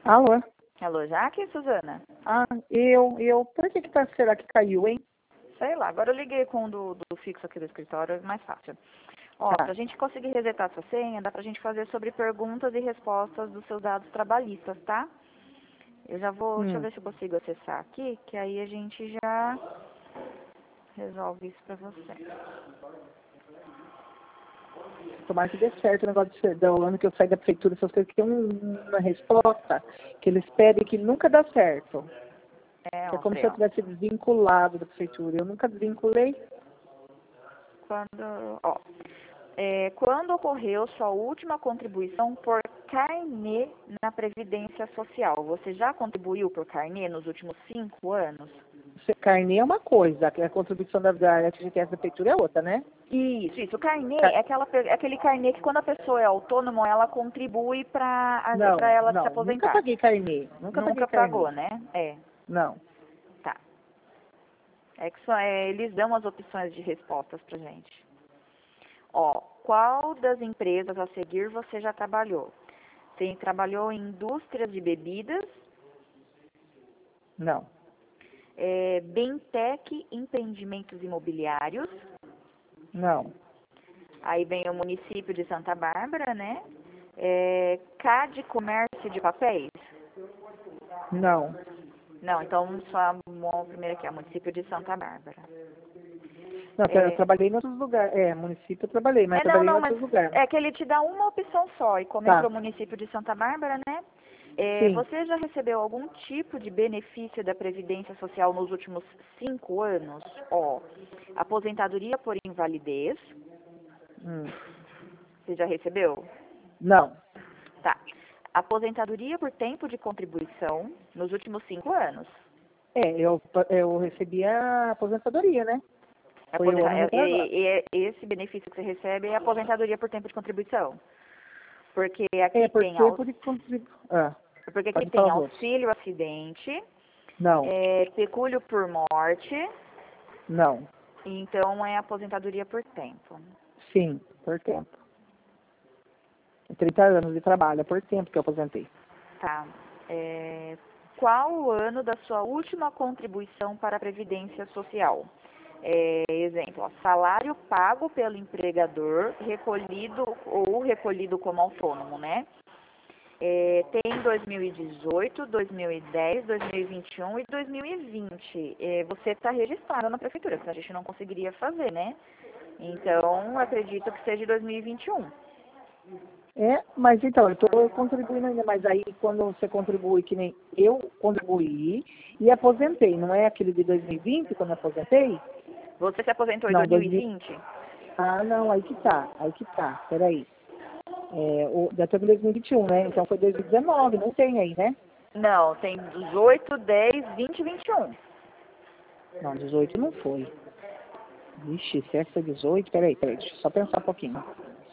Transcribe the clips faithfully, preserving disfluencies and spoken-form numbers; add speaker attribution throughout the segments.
Speaker 1: Alô?
Speaker 2: Alô, Jaque, Suzana?
Speaker 1: Ah, eu, eu, por que que tá, será que caiu, hein?
Speaker 2: Sei lá, agora eu liguei com o do, do fixo aqui do escritório, é mais fácil. Ó,
Speaker 1: Tá.
Speaker 2: pra gente conseguir resetar sua senha, dá pra gente fazer sobre perguntas e respostas dos seus dados trabalhistas, tá? Eu já vou, deixa eu
Speaker 1: Hum.
Speaker 2: ver se eu consigo acessar aqui, que aí a gente já resolve isso pra você.
Speaker 1: Tomara que dê certo o negócio de ser- do ano que eu saí da prefeitura, essas coisas que tem um- uma resposta que eles pedem que nunca dá certo.
Speaker 2: É,
Speaker 1: É
Speaker 2: ó,
Speaker 1: como
Speaker 2: peraí,
Speaker 1: se eu
Speaker 2: ó.
Speaker 1: tivesse desvinculado da prefeitura. Eu nunca desvinculei.
Speaker 2: Quando, ó, é, quando ocorreu sua última contribuição por carnê na Previdência Social? Você já contribuiu por carnê nos últimos cinco anos?
Speaker 1: Ser carnê é uma coisa, a contribuição da, da F G T S da prefeitura é outra, né?
Speaker 2: Isso, isso. O carnê
Speaker 1: Ca-
Speaker 2: é, aquela, pe- é aquele carnê que quando a pessoa é autônoma, ela contribui para
Speaker 1: Não,
Speaker 2: ela se
Speaker 1: não, nunca
Speaker 2: aposentar.
Speaker 1: paguei carnê. Nunca paguei
Speaker 2: Nunca pagou,
Speaker 1: carnê.
Speaker 2: né? É,
Speaker 1: Não.
Speaker 2: tá. É que só, é, eles dão as opções de respostas pra gente. Ó, qual das empresas a seguir você já trabalhou? Você trabalhou em indústrias de bebidas,
Speaker 1: Não.
Speaker 2: é, Bentec Empreendimentos Imobiliários,
Speaker 1: Não.
Speaker 2: aí vem o município de Santa Bárbara, né? É, C A D Comércio de Papéis?
Speaker 1: Não.
Speaker 2: Não, então só o primeiro aqui, é o município de Santa Bárbara.
Speaker 1: Não, eu
Speaker 2: É,
Speaker 1: trabalhei em outros lugares. É, município eu trabalhei, mas
Speaker 2: é,
Speaker 1: eu
Speaker 2: não,
Speaker 1: trabalhei em
Speaker 2: não, mas
Speaker 1: outros lugares.
Speaker 2: é que ele te dá uma opção só, e como
Speaker 1: Tá.
Speaker 2: entrou o município de Santa Bárbara, né? É,
Speaker 1: Sim.
Speaker 2: você já recebeu algum tipo de benefício da Previdência Social nos últimos cinco anos? Ó, aposentadoria por invalidez,
Speaker 1: Hum.
Speaker 2: você já recebeu?
Speaker 1: Não.
Speaker 2: Tá. Aposentadoria por tempo de contribuição nos últimos cinco anos.
Speaker 1: É, eu, eu recebi a aposentadoria, né? Foi o
Speaker 2: Aposenta-
Speaker 1: ano
Speaker 2: é-
Speaker 1: retrasado.
Speaker 2: é- é- esse benefício que você recebe é aposentadoria por tempo de contribuição. Porque
Speaker 1: É,
Speaker 2: aqui
Speaker 1: por
Speaker 2: tem, aux-
Speaker 1: tempo de contribuição. Ah,
Speaker 2: porque aqui
Speaker 1: pode
Speaker 2: tem
Speaker 1: falar os outros.
Speaker 2: auxílio acidente,
Speaker 1: Não.
Speaker 2: é, pecúlio por morte,
Speaker 1: Não.
Speaker 2: então é aposentadoria por tempo.
Speaker 1: Sim, por tempo. trinta anos de trabalho, é por tempo que eu aposentei.
Speaker 2: Tá. É, qual o ano da sua última contribuição para a Previdência Social? É, exemplo, ó, salário pago pelo empregador, recolhido ou recolhido como autônomo, né? É, tem dois mil e dezoito, dois mil e dez, dois mil e vinte e um e dois mil e vinte. É, você está registrado na prefeitura, senão a gente não conseguiria fazer, né? Então, acredito que seja dois mil e vinte e um.
Speaker 1: É, mas então, eu estou contribuindo ainda, mas aí quando você contribui, que nem eu contribuí e aposentei, não é aquele de dois mil e vinte, quando eu aposentei?
Speaker 2: Você se aposentou em
Speaker 1: Não, dois mil.
Speaker 2: dois mil e vinte?
Speaker 1: Ah, não, aí que tá, aí que tá, peraí. É, o, já teve dois mil e vinte e um, né? Então foi dois mil e dezenove, não tem aí, né?
Speaker 2: Não, tem dezoito, dez, vinte e vinte e um.
Speaker 1: Não, dezoito não foi. Vixe, se essa foi dezoito, peraí, peraí, deixa eu só pensar um pouquinho.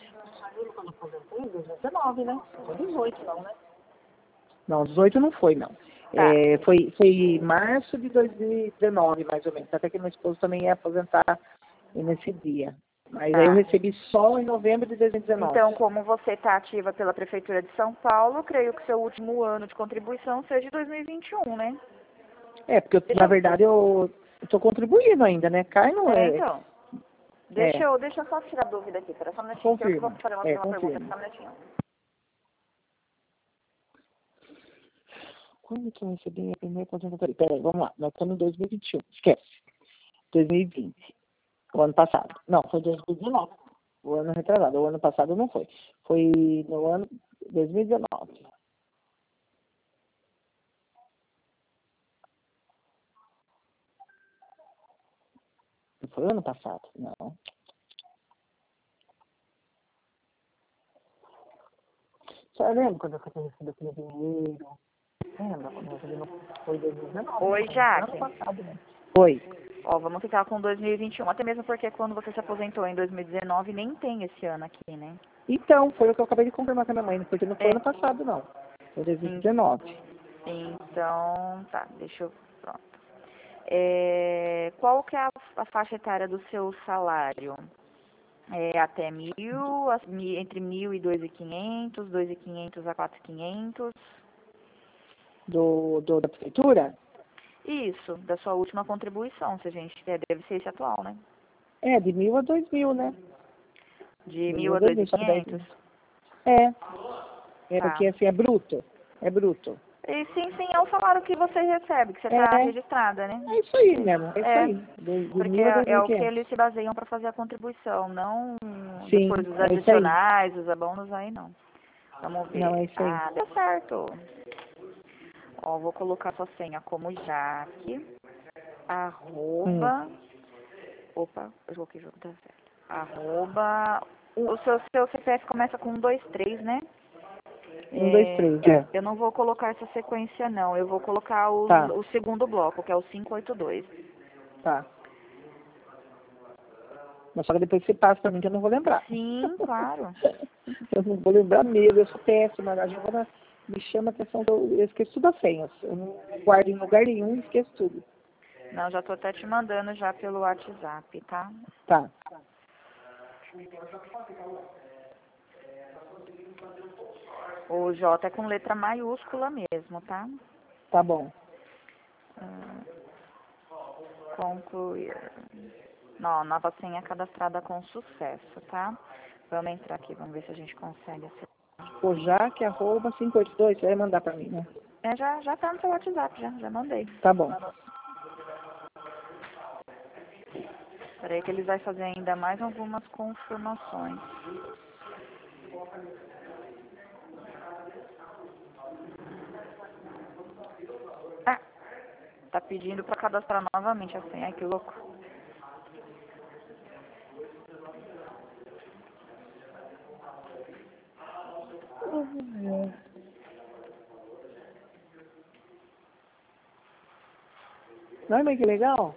Speaker 1: dois mil e dezenove, né? Não foi dezoito não, né? Não, dezoito não foi, não.
Speaker 2: Tá.
Speaker 1: É, foi, foi março de dois mil e dezenove, mais ou menos. Até que meu esposo também ia aposentar nesse dia. Mas aí eu
Speaker 2: Tá.
Speaker 1: recebi só em novembro de dois mil e dezenove.
Speaker 2: Então, como você está ativa pela Prefeitura de São Paulo, creio que seu último ano de contribuição seja dois mil e vinte e um, né?
Speaker 1: É, porque eu,
Speaker 2: Deixa
Speaker 1: na
Speaker 2: eu...
Speaker 1: verdade eu estou contribuindo ainda, né? Cai não
Speaker 2: É,
Speaker 1: é.
Speaker 2: então. Deixa
Speaker 1: É,
Speaker 2: eu, deixa eu só tirar a dúvida aqui. Espera só um minutinho que eu que vou
Speaker 1: confirma.
Speaker 2: fazer uma,
Speaker 1: É,
Speaker 2: uma pergunta.
Speaker 1: confirma.
Speaker 2: Só um minutinho.
Speaker 1: Quando que eu recebi a primeira aposentadoria? Peraí, vamos lá. Nós estamos em dois mil e vinte e um. Esquece. dois mil e vinte. O ano passado. Não, foi dois mil e dezenove. O ano retrasado. O ano passado não foi. Foi no ano dois mil e dezenove. Não foi o ano passado? Não. Você lembra quando eu fui receber aquele dinheiro? Lembra quando eu recebi? Não foi dois mil e dezenove?
Speaker 2: Oi,
Speaker 1: Foi ano
Speaker 2: Jaque.
Speaker 1: passado, né? Foi.
Speaker 2: Ó, vamos ficar com dois mil e vinte e um. Até mesmo porque quando você se aposentou em dois mil e dezenove, nem tem esse ano aqui, né?
Speaker 1: Então, foi o que eu acabei de confirmar com a minha mãe, porque não foi
Speaker 2: É.
Speaker 1: ano passado, não. Foi dois mil e
Speaker 2: En-
Speaker 1: dezenove.
Speaker 2: Então, tá. Deixa eu... Pronto. É, qual que é a, a faixa etária do seu salário? É até mil, as- mi- entre mil e dois mil e quinhentos, dois mil e quinhentos a quatro mil e quinhentos.
Speaker 1: do, do, da prefeitura?
Speaker 2: Isso, da sua última contribuição, se a gente é, deve ser esse atual, né?
Speaker 1: É, de mil a dois mil, né?
Speaker 2: De mil a dois mil e quinhentos?
Speaker 1: É. É
Speaker 2: Tá.
Speaker 1: porque assim, é bruto. É bruto.
Speaker 2: E sim, sim, é o salário que você recebe, que você está
Speaker 1: É.
Speaker 2: registrada, né?
Speaker 1: É isso aí mesmo, é isso
Speaker 2: É,
Speaker 1: aí. De, de
Speaker 2: porque
Speaker 1: mil a
Speaker 2: é,
Speaker 1: dois
Speaker 2: é
Speaker 1: mil e
Speaker 2: o que
Speaker 1: quinhentos.
Speaker 2: eles se baseiam para fazer a contribuição, não
Speaker 1: Sim,
Speaker 2: depois os
Speaker 1: é isso aí.
Speaker 2: adicionais, os abonos aí não. Vamos ver.
Speaker 1: Não, é isso aí.
Speaker 2: Ah, deu certo. Ó, vou colocar sua senha como Jaque, arroba,
Speaker 1: Hum.
Speaker 2: opa, eu coloquei junto, tá certo. Arroba, o seu, seu C P F começa com um, dois, três, né?
Speaker 1: Um, dois,
Speaker 2: É,
Speaker 1: três, é.
Speaker 2: eu não vou colocar essa sequência não, eu vou colocar o,
Speaker 1: Tá,
Speaker 2: o segundo bloco, que é o cinco oito dois.
Speaker 1: tá. Mas só que depois você passa pra mim que eu não vou lembrar.
Speaker 2: Sim, claro.
Speaker 1: Eu não vou lembrar mesmo, eu sou péssima. A Giovana me chama a atenção que eu, eu esqueço tudo as senhas. Eu não guardo em lugar nenhum e esqueço tudo.
Speaker 2: Não, já tô até te mandando já pelo WhatsApp, tá?
Speaker 1: Tá,
Speaker 2: O J é com letra maiúscula mesmo, tá?
Speaker 1: tá bom.
Speaker 2: Ah, concluir. Não, nova senha cadastrada com sucesso, tá? Vamos entrar aqui, vamos ver se a gente consegue acessar.
Speaker 1: O Jaque, arroba cinco oito dois, você vai mandar pra mim, né?
Speaker 2: É, já, já tá no seu WhatsApp, já, já mandei.
Speaker 1: Tá bom.
Speaker 2: Peraí que eles vai fazer ainda mais algumas confirmações. Ah, tá pedindo pra cadastrar novamente a senha, ai que louco.
Speaker 1: Não, mas que legal.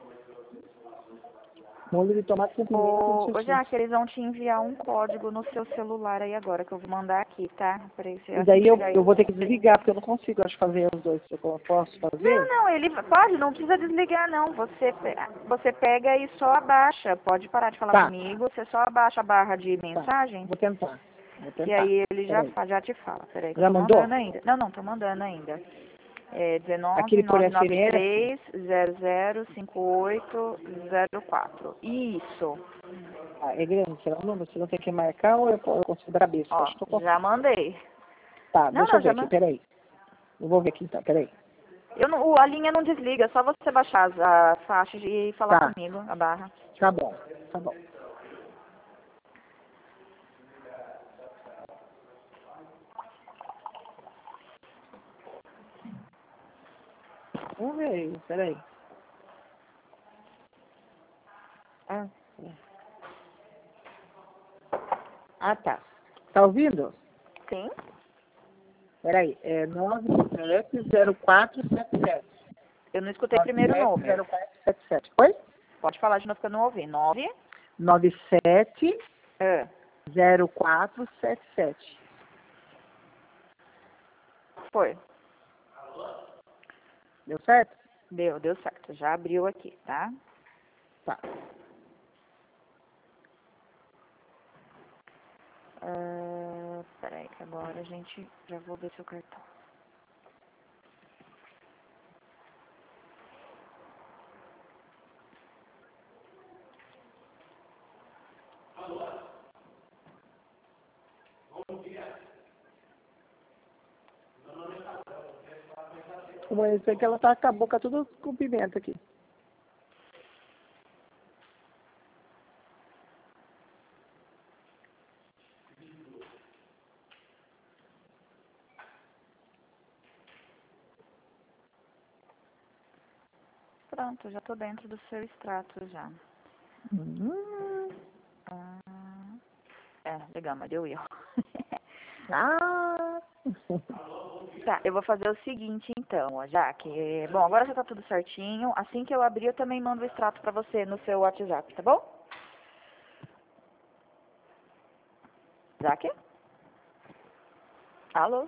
Speaker 1: Molho de tomate com pimenta com
Speaker 2: Ô, ô
Speaker 1: sushi.
Speaker 2: Jaque, eles vão te enviar um código no seu celular aí agora, que eu vou mandar aqui, tá? Peraí, se-
Speaker 1: E
Speaker 2: assim
Speaker 1: daí
Speaker 2: que
Speaker 1: eu,
Speaker 2: chegar aí.
Speaker 1: eu vou ter que desligar, porque eu não consigo, acho, fazer os dois. Eu posso
Speaker 2: Não,
Speaker 1: fazer?
Speaker 2: não, ele pode, não precisa desligar não. Você, pe- você pega e só abaixa. Pode parar de falar
Speaker 1: Tá,
Speaker 2: comigo, você só abaixa a barra de
Speaker 1: tá.
Speaker 2: mensagens,
Speaker 1: Vou tentar. Vou
Speaker 2: que
Speaker 1: tentar.
Speaker 2: aí ele já,
Speaker 1: Peraí.
Speaker 2: fa- já te fala. Peraí que eu
Speaker 1: Já
Speaker 2: tô
Speaker 1: mandou?
Speaker 2: mandando ainda. Não, não, tô mandando ainda. É
Speaker 1: Aquele por
Speaker 2: um nove nove
Speaker 1: S M S?
Speaker 2: três zero zero cinco oito zero quatro. Isso.
Speaker 1: Ah, é grande, será o número? Você não tem que marcar ou eu, eu consigo dar a besta?
Speaker 2: Ó,
Speaker 1: Acho que eu
Speaker 2: já
Speaker 1: consigo.
Speaker 2: mandei.
Speaker 1: Tá,
Speaker 2: Não,
Speaker 1: deixa eu
Speaker 2: não,
Speaker 1: ver
Speaker 2: já
Speaker 1: aqui,
Speaker 2: mandei.
Speaker 1: peraí. Eu vou ver aqui então, peraí.
Speaker 2: Eu não, o- a linha não desliga, é só você baixar as, as faixas e falar
Speaker 1: Tá,
Speaker 2: comigo, a barra.
Speaker 1: tá bom, tá bom. Vamos ver aí, peraí. Ah, é. Ah, tá. Tá ouvindo?
Speaker 2: Sim?
Speaker 1: Peraí, é nove sete zero quatro sete sete.
Speaker 2: Eu não escutei primeiro o número.
Speaker 1: zero quatro sete sete. Oi?
Speaker 2: Pode falar de novo que eu não ouvi. Nove?
Speaker 1: nove sete
Speaker 2: É.
Speaker 1: zero quatro sete sete.
Speaker 2: Foi.
Speaker 1: Deu certo?
Speaker 2: Deu, deu certo. Já abriu aqui, tá?
Speaker 1: Tá.
Speaker 2: Ah, peraí que agora a gente já vou ver seu cartão.
Speaker 1: Como eu sei que ela tá com a boca toda com pimenta aqui.
Speaker 2: Pronto, já tô dentro do seu extrato já.
Speaker 1: Hum.
Speaker 2: Ah, é, legal, mas deu erro.
Speaker 1: Ah!
Speaker 2: Tá, eu vou fazer o seguinte então, ó, já que, bom, agora já tá tudo certinho. Assim que eu abrir, eu também mando o extrato pra você no seu WhatsApp, tá bom? Jaque? Alô?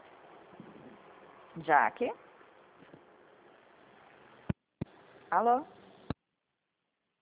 Speaker 2: Jaque? Alô?